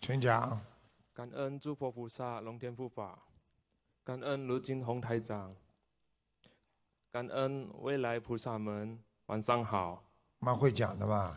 请讲。 感恩诸佛菩萨、龙天护法，感恩卢金红台长，感恩未来菩萨们，晚上好。 蛮会讲的嘛。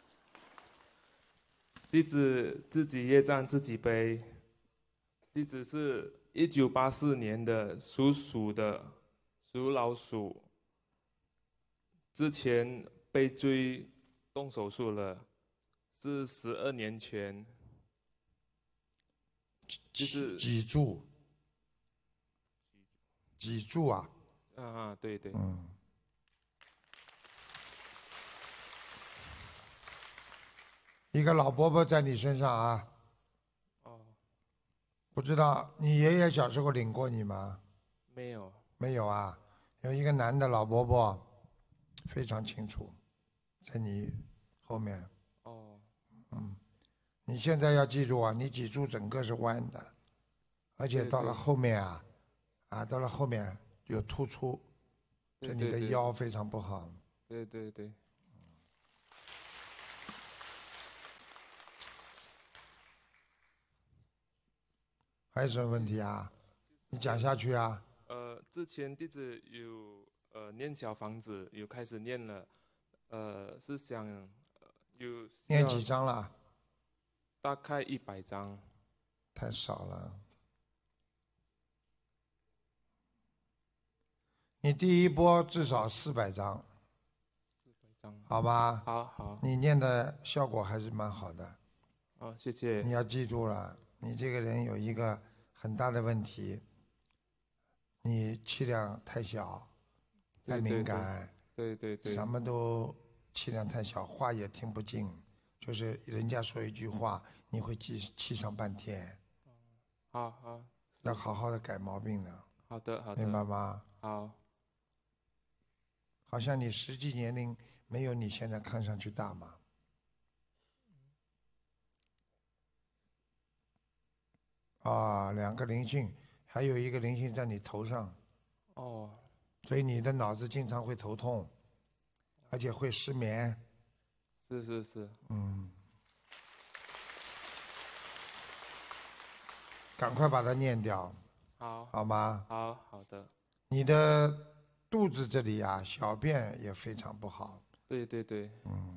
弟子自己业障自己背。弟子是1984年的属鼠的，属老鼠。之前被追动手术了，是12年前。就是脊柱。脊柱啊。 对对。 一个老伯伯在你身上啊。不知道你爷爷小时候领过你吗？ 没有。 没有啊，有一个男的老伯伯，非常清楚，在你后面。你现在要记住啊，你脊柱整个是弯的，而且到了后面到了后面有突出，对你的腰非常不好。 对对对。 还有什么问题啊？你讲下去啊。 之前弟子有念小房子，有开始念了，是想有念几张了？ 大概100张。 太少了。你第一波至少400张。 400张。 好吧。 好。 你念的效果还是蛮好的。 谢谢。 你要记住了，你这个人有一个很大的问题，你气量太小，太敏感。 对对对。 什么都气量太小，话也听不进，就是人家说一句话，你会气上半天。 好。 要好好的改毛病的。 好的好的。 明白吗？ 好。 好像你实际年龄没有你现在看上去大嘛。2个灵性，还有一个灵性在你头上。所以你的脑子经常会头痛，而且会失眠。 是。 赶快把它念掉。 好。 好吗？ 好的。 你的肚子这里啊，小便也非常不好。 对对对。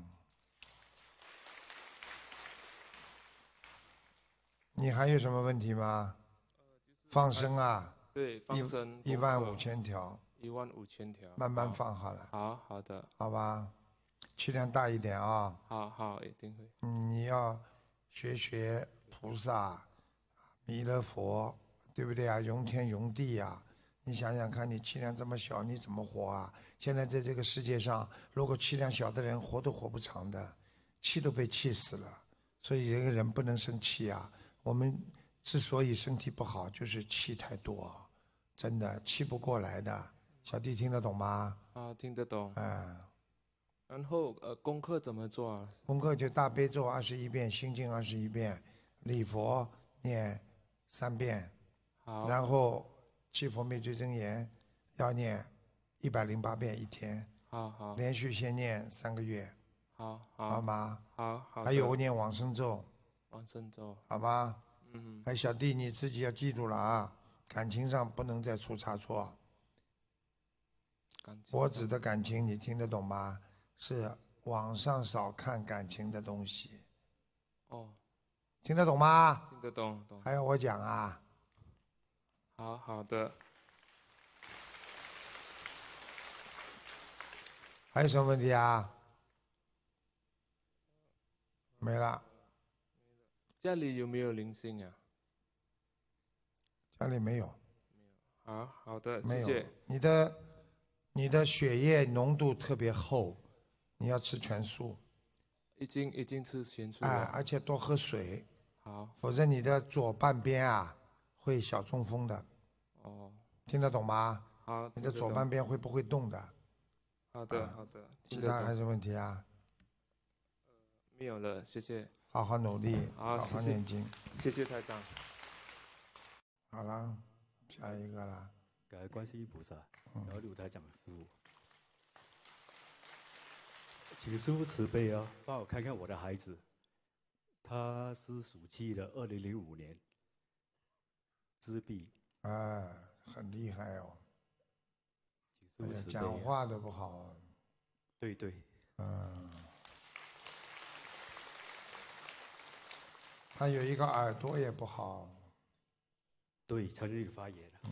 你还有什么问题吗？放生啊。 对，放生 15000条。 15000条。 慢慢放好了。 好的。 好吧，气量大一点啊。 好，一定会。 你要学菩萨、弥勒佛，对不对啊？容天容地啊！你想想看，你气量这么小，你怎么活啊？现在在这个世界上，如果气量小的人活都活不长的，气都被气死了。所以一个人不能生气啊。我们之所以身体不好，就是气太多，真的气不过来的。小弟听得懂吗？ 听得懂。然后功课怎么做啊？ 功课就大悲咒21遍，心经21遍，礼佛念3遍。 好。 然后七佛灭罪真言要念108遍一天。 好。 连续先念3个月。好吗？ 好。 还有念往生咒。 往生咒。 好吧。还小弟你自己要记住了啊，感情上不能再出差错。我指的感情你听得懂吗？是网上少看感情的东西。听得懂吗？ 听得懂。 还要我讲啊？ 好的。 还有什么问题啊？没了。 家里有没有灵性啊？ 家里没有。 好的， 没有。 谢谢。 你的血液浓度特别厚，你要吃全素。 已经吃全素了。 而且多喝水。 好。 否则你的左半边啊会小中风的。听得懂吗？ 好。 你的左半边会不会动的？ 好的。 其他还有问题啊？ 没有了，谢谢。 好好努力，好好念经。 谢谢台长。 好了，下一个了。 感恩观世音菩萨，然后刘台长师傅，请师傅慈悲啊，帮我看看我的孩子， 他是属鸡的，2005年自闭。 很厉害哦。 请师傅慈悲讲话都不好。 对对。 他有一个耳朵也不好。 对，他这个发炎了。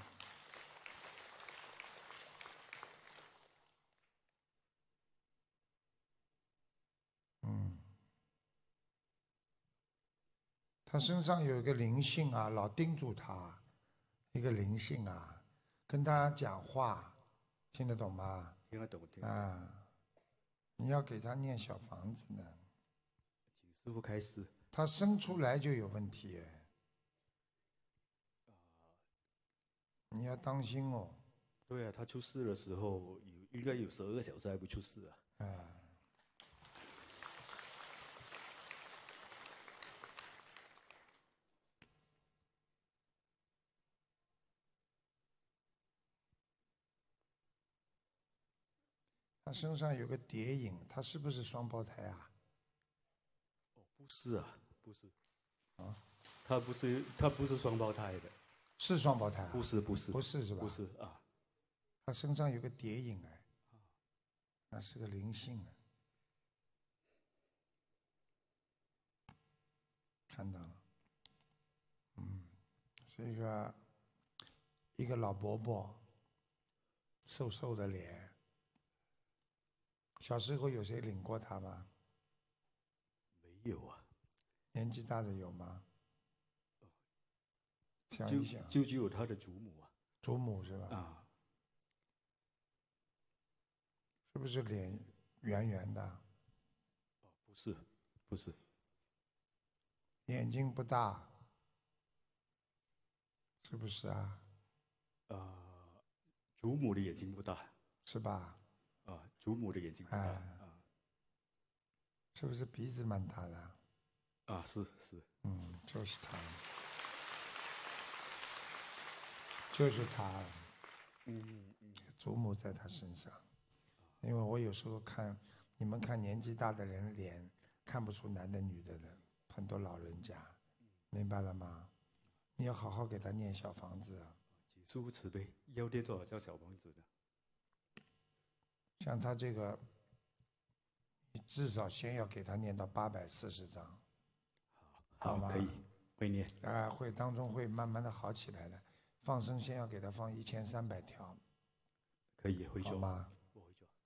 他身上有一个灵性啊，老盯住他，一个灵性啊，跟他讲话，听得懂吗？ 听得懂，听得懂。 你要给他念小房子呢。 请师傅开示。 他生出来就有问题你要当心哦。 对啊，他出事的时候应该有12个小时还不出事啊。 他身上有个蝶影，他是不是双胞胎啊？ 不是啊，不是。他不是双胞胎的。 是双胞胎啊？ 不是是吧？不是啊。 他身上有个蝶影那是个灵性看到了。是一个老伯伯，瘦瘦的脸。小时候有谁领过他吗？ 没有啊。 年纪大的有吗？想一想。 就只有他的祖母啊。 祖母是吧？是不是脸圆圆的？ 不是，不是。 眼睛不大，是不是啊？ 祖母的眼睛不大。 是吧？ 祖母的眼睛不大。 是不是鼻子蛮大的？ 是。 就是他。就是他。祖母在他身上。因为我有时候看你们看年纪大的人脸看不出男的女的的，很多老人家，明白了吗？你要好好给他念小房子请师父慈悲，要念多少张小房子呢？ 像他这个，你至少先要给他念到840章。 好，可以，会念。 会当中会慢慢的好起来的。放生先要给他放1300条。 可以，会做。 好吗？ 我会做。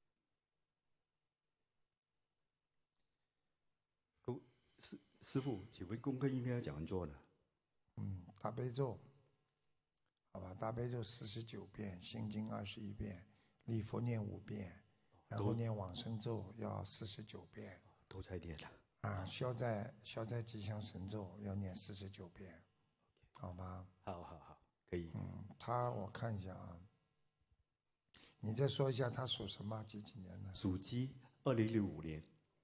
师父，请问功课应该要怎样做呢？ 大悲咒，好吧，大悲咒49遍，心经21遍，礼佛念5遍，然后念往生咒要49遍。 都在念了。 消灾吉祥神咒要念49遍，好吗？ 好，可以。 我看一下啊，你再说一下他属什么？几年的？ 属鸡，2065年。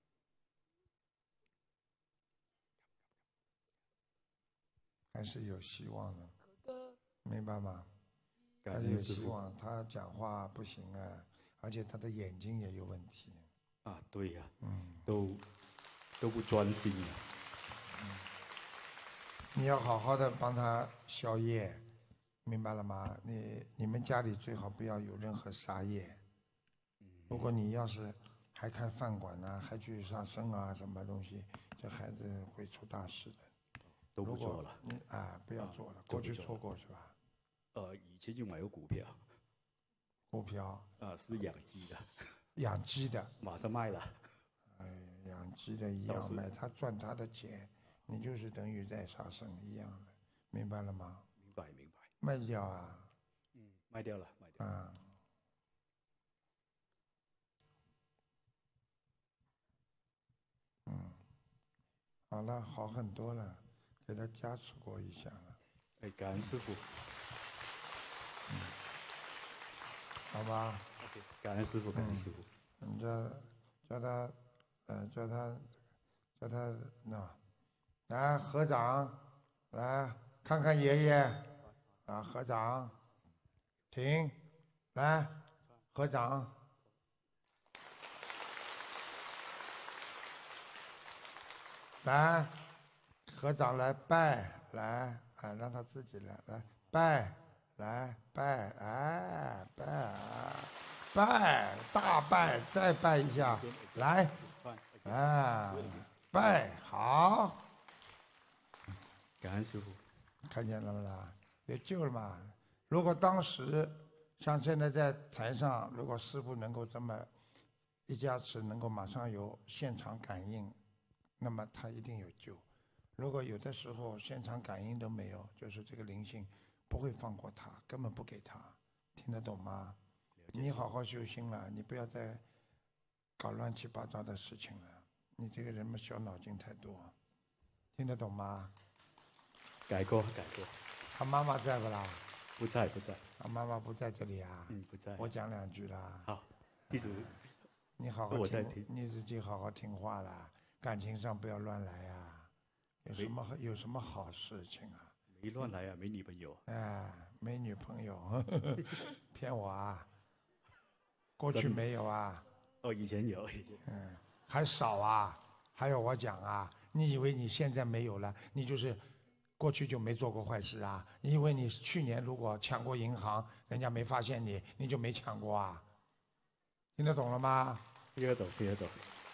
还是有希望的，明白吗？ 还是有希望。他讲话不行而且他的眼睛也有问题。 对呀。都不专心了。 你要好好的帮他消业，明白了吗？你们家里最好不要有任何杀业。如果你要是还开饭馆还去杀生什么东西，这孩子会出大事的。 都不做了。 你不要做了。过去做过是吧？ 以前就买过股票。 股票？ 是养鸡的。 养鸡的。 马上卖了。 养鸡的一样卖，他赚他的钱，你就是等于在杀生一样的，明白了吗？ 明白。 卖掉啊？ 卖掉了。 好了，好很多了，给他加持过一下了。 感恩师父。 好吧。 感恩师父，感恩师父。 你叫他来合掌，来看看爷爷合掌，停，来合掌。 来，合掌来拜，来，哎，让他自己来，来拜，来拜，哎，拜，拜，大拜，再拜一下，来，啊，拜，好， 感恩师傅。 看见了没啦？有救了嘛？如果当时像现在在台上，如果师傅能够这么一加持，能够马上有现场感应，那么他一定有救。如果有的时候现场感应都没有，就是这个灵性不会放过他，根本不给他，听得懂吗？你好好修心了，你不要再搞乱七八糟的事情了。你这个人嘛，小脑筋太多，听得懂吗？ 改过，改过。 他妈妈在不啦？ 不在，不在。 他妈妈不在这里啊？ 不在。 我讲两句啦。 好，弟子。 你好好我在听， 你自己好好听话啦，感情上不要乱来呀。有什么好事情啊？ 没乱来啊，没女朋友。 哎，没女朋友，骗我啊？过去没有啊？ 哦，以前有。 还少啊？还有我讲啊？你以为你现在没有了，你就是过去就没做过坏事啊？你以为你去年如果抢过银行，人家没发现你，你就没抢过啊？听得懂了吗？ 听得懂，听得懂。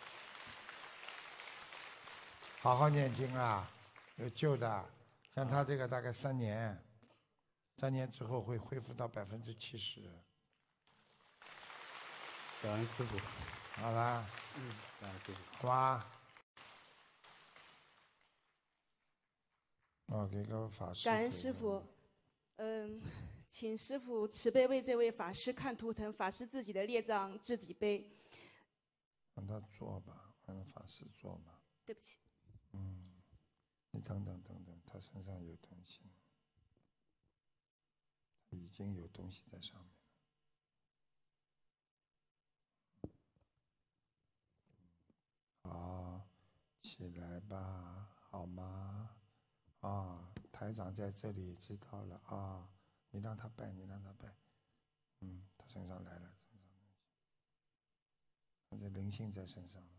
好好念经啊，有救的。像他这个大概3年之后会恢复到70%。 感恩师傅。 好啦。 感恩师傅。 好吧。给个法师。 感恩师傅。请师傅慈悲为这位法师看图腾，法师自己的业障自己背。 让他做吧，让法师做吧。 对不起。 你等等，他身上有东西，已经有东西在上面。好，起来吧，好吗？台长在这里，知道了啊。你让他拜，他身上来了，他这灵性在身上了。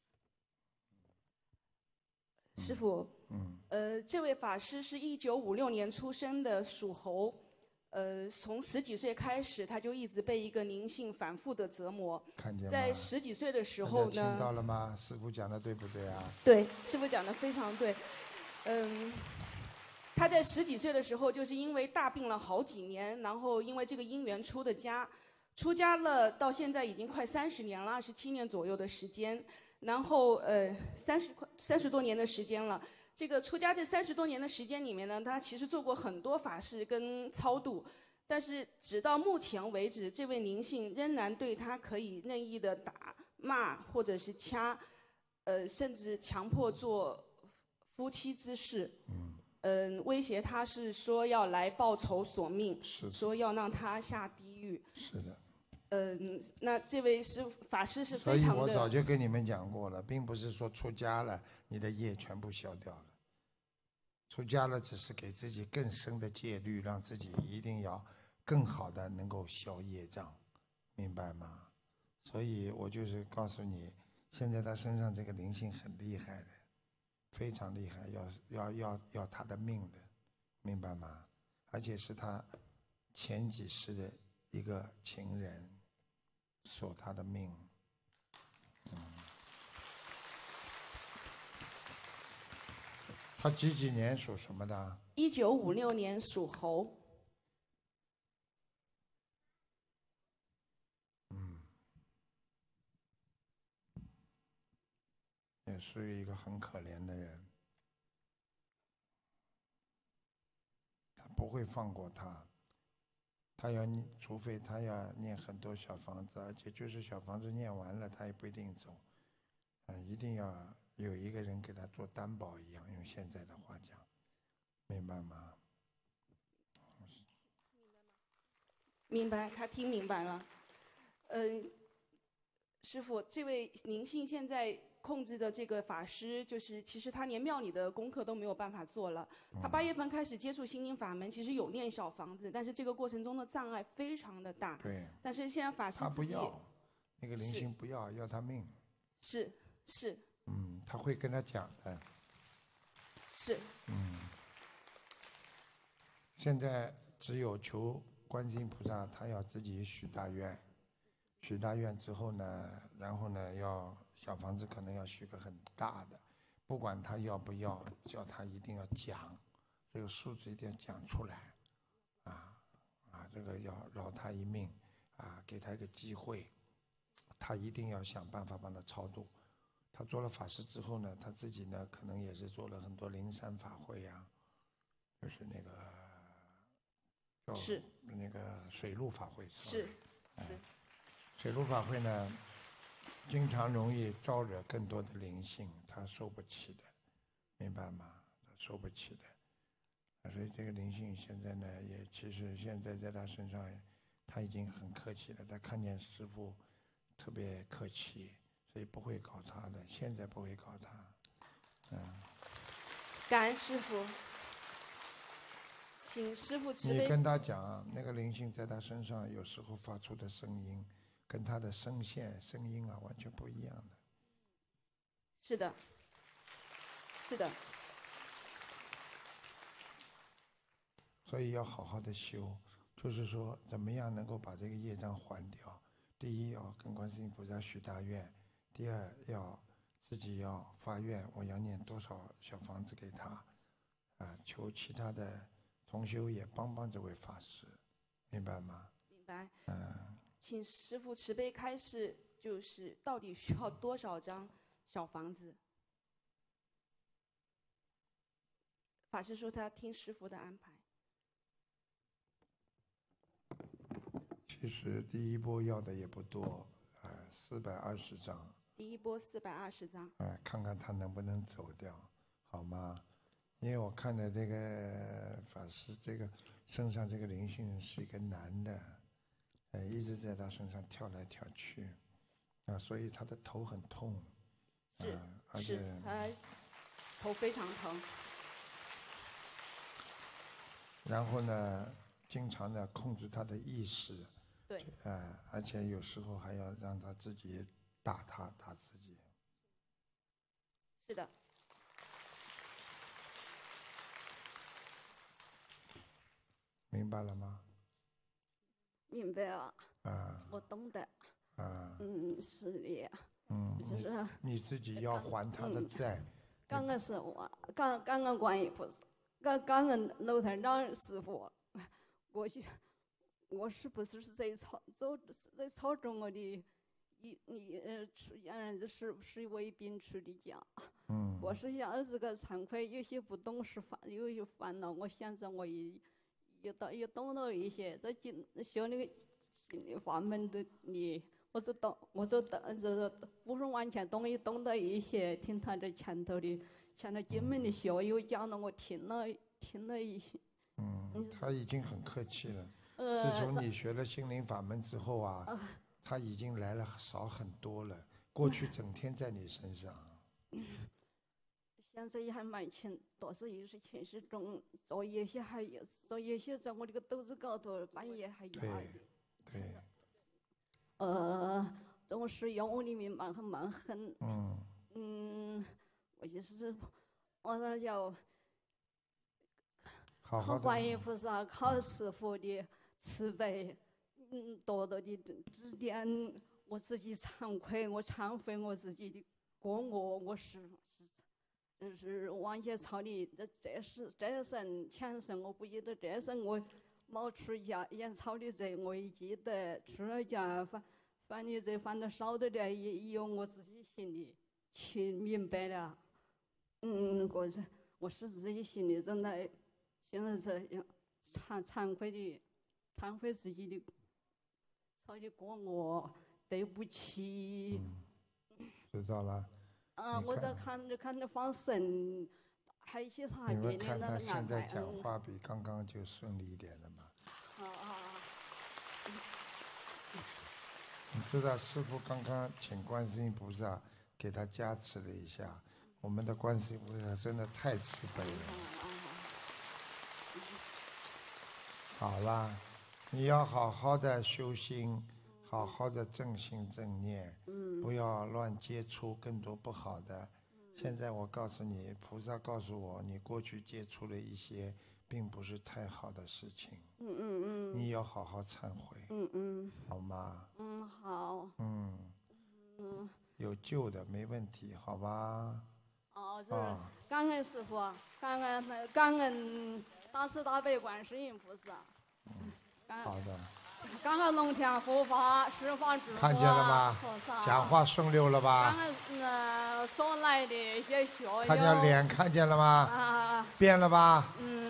师傅，这位法师是1956年出生的，属猴。从10几岁开始，他就一直被一个灵性反复的折磨。 看见吗？ 在10几岁的时候呢？ 听到了吗？师父讲的对不对啊？ 对，师父讲的非常对。他在10几岁的时候，就是因为大病了好几年，然后因为这个因缘出的家，出家了到现在已经快30年了，27年左右的时间。然后30多年的时间了。这个出家这30多年的时间里面呢，他其实做过很多法事跟超度，但是直到目前为止，这位灵性仍然对他可以任意的打骂或者是掐，甚至强迫做夫妻之事。威胁他是说要来报仇索命，说要让他下地狱。 是的。 那这位法师是非常的。 所以我早就跟你们讲过了，并不是说出家了你的业全部消掉了，出家了只是给自己更深的戒律，让自己一定要更好的能够消业障，明白吗？所以我就是告诉你，现在他身上这个灵性很厉害的，非常厉害，要他的命的，明白吗？而且是他前几世的一个情人。索他的命。他几年属什么的 ？1956年属猴。 也是一个很可怜的人，他不会放过他。除非他要念很多小房子，而且就是小房子念完了，他也不一定走。一定要有一个人给他做担保一样，用现在的话讲，明白吗？ 明白，他听明白了。师父，这位灵性现在控制的这个法师，就是其实他连庙里的功课都没有办法做了。他8月份开始接触心灵法门，其实有念小房子，但是这个过程中的障碍非常的大。 对。 但是现在法师他不要，那个灵性不要他命。 是。 他会跟他讲的。 是。 现在只有求观世音菩萨，他要自己许大愿，许大愿之后呢，然后呢，要小房子可能要许个很大的，不管他要不要，叫他一定要讲，这个数字一定要讲出来，这个要饶他一命，给他一个机会，他一定要想办法帮他超度。他做了法师之后呢，他自己呢可能也是做了很多灵山法会呀，就是那个是那个水陆法会是。 水陆法会呢，经常容易招惹更多的灵性，他受不起的，明白吗？他受不起的，所以这个灵性现在呢，也其实现在在他身上，他已经很客气了，他看见师父特别客气，所以不会搞他的，现在不会搞他， 感恩师父，请师父慈悲。 你跟他讲，那个灵性在他身上有时候发出的声音，跟他的声线、声音完全不一样的。 是的，是的。 所以要好好的修，就是说怎么样能够把这个业障还掉。第一要跟观世音菩萨许大愿，第二要自己要发愿，我要念多少小房子给他，求其他的同修也帮帮这位法师，明白吗？ 明白。请师父慈悲开示，就是到底需要多少张小房子？法师说他听师父的安排。 其实第一波要的也不多，420张。 第一波420张。 看看他能不能走掉，好吗？因为我看的这个法师，这个身上这个灵性是一个男的，一直在他身上跳来跳去，所以他的头很痛， 是，他头非常疼。 然后呢，经常的控制他的意识， 对， 而且有时候还要让他自己打自己。 是的。 明白了吗？ 明白了。我懂得。是的。就是你自己要还他的债。 刚刚是我，刚刚观音菩萨，刚刚楼台长师傅，我是不是在操纵我的是为病除的家。我是想这个惭愧，有些不懂事有些烦恼，我现在我也懂了一些，在修那个心理法门的你。我不是完全懂，也懂得一些，听他这前头经文的学友讲了，我听了一些。 他已经很客气了。自从你学了心灵法门之后他已经来了少很多了。过去整天在你身上。 现在也还蛮轻，多少也是情绪中，做一些在我这个肚子高头，半夜还压的。 对。 总是要我里面蛮横。我就是我那叫靠观音菩萨，靠师父的慈悲，多多的指点，我自己惭愧，我忏悔我自己的过我是往前操的这生前生我不记得，这生我冒出家也操的罪我也记得，出了家犯的罪犯的少的点也有我自己心里去明白了。我是自己心里真的现在这样忏悔自己的操的过我，对不起。 知道了。 我在看着放生，还有一些啥你们看他现在讲话比刚刚就顺利一点了嘛。你知道师父刚刚请观世音菩萨给他加持了一下，我们的观世音菩萨真的太慈悲了。好啦，你要好好的修心，好好的正心正念，不要乱接触更多不好的， 现在我告诉你，菩萨告诉我，你过去接触了一些并不是太好的事情，你要好好忏悔，好吗？ 好。 有救的，没问题，好吧？ 是感恩师傅，感恩大慈大悲观世音菩萨， 好的， 感恩龙天护法十方诸佛看见了吗？讲话顺溜了吧？ 感恩送来的一些学友， 看见脸看见了吗？变了吧？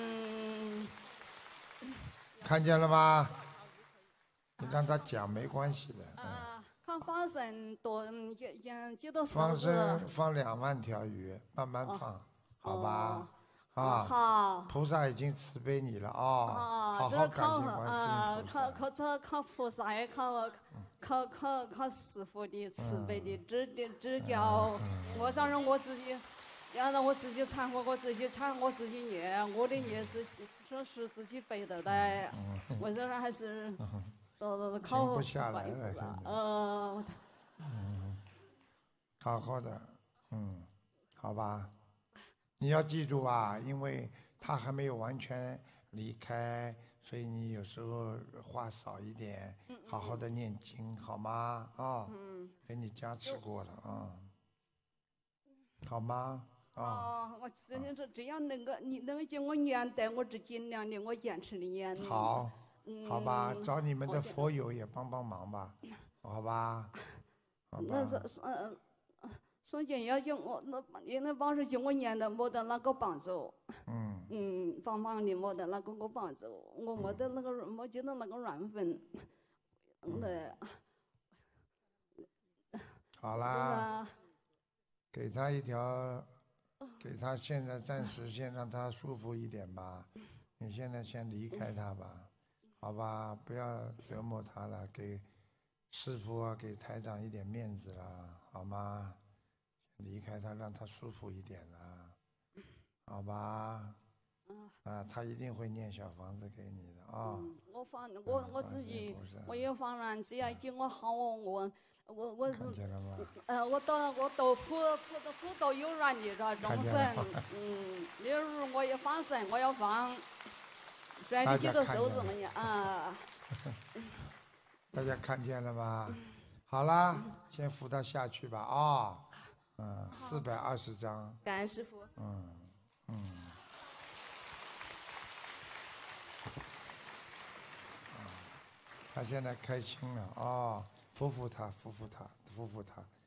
看见了吗？你让他讲没关系的。 看放生多几多数字？ 放生放2万条鱼，慢慢放，好吧？ 好。 菩萨已经慈悲你了好好感谢观世音菩萨。 靠菩萨也靠师傅的慈悲的指教。我想让我自己，要让我自己忏悔，我自己念，我的念是自己背的的。我这还是。 停不下来了，现在。好好的，好吧。你要记住啊，因为他还没有完全离开，所以你有时候话少一点，好好的念经，好吗？给你加持过了好吗？ 我只要你能够叫我念的，我只尽量的，我坚持的念。 好。好吧，找你们的佛友也帮帮忙吧，好吧？ 那宋姐要叫我那帮是叫我念的，没得那个帮助。帮忙的没得那个帮助，我没得没觉得那个缘分。 好啦，给他一条，给他现在暂时先让他舒服一点吧。你现在先离开他吧。好吧，不要折磨他了，给师父啊，给台长一点面子啦，好吗？离开他，让他舒服一点啦，好吧？他一定会念小房子给你的我自己，我也放然，只要叫我好我是我都普度有缘的这众生，例如我也放生，我要放。赚的几多收入嘛大家看见了吗？好啦，先扶他下去吧420张。 感恩师父。 他现在开心了扶扶他，扶扶他。